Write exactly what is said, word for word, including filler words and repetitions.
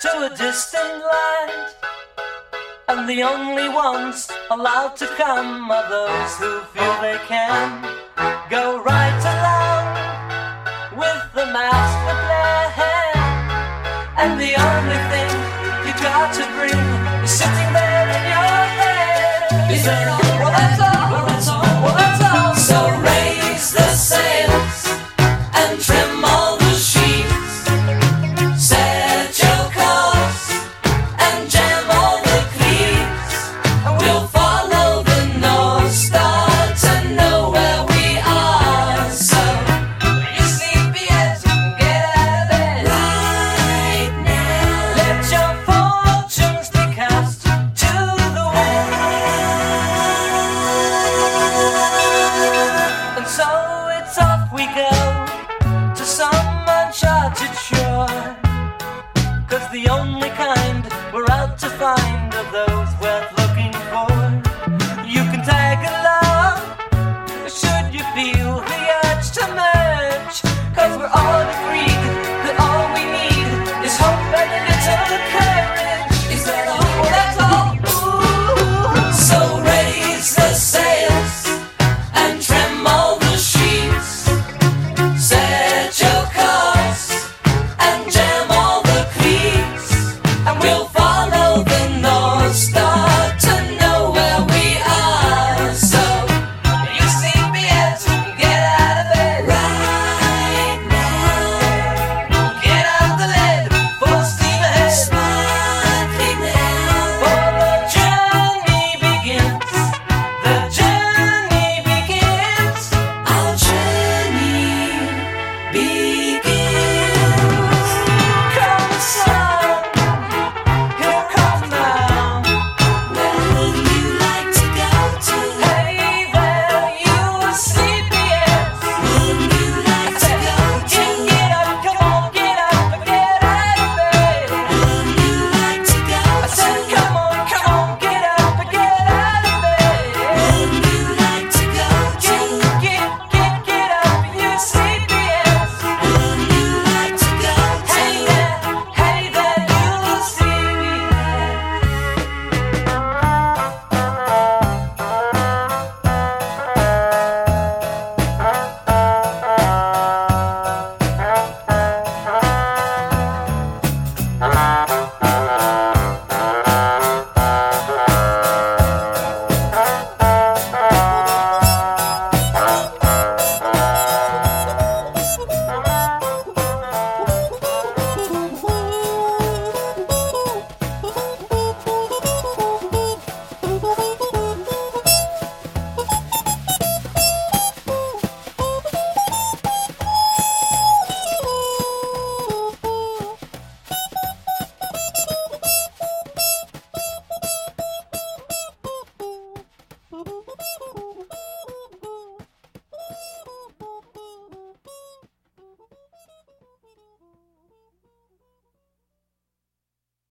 to a distant land, and the only ones allowed to come are those who feel they can go right along with the master plan. And the only thing you got to bring is sitting there in your head. Is that all? Well, that's all. Well, that's all. Well, that's all. So raise the sails and trim all the sheets. Set your course and jam all the cleats. We'll follow the North Star to know where we are. So you sleepyheads, get out of bed right now. Let your fortunes be cast to the wind. And so it's off we go to some uncharted shore, 'cause the only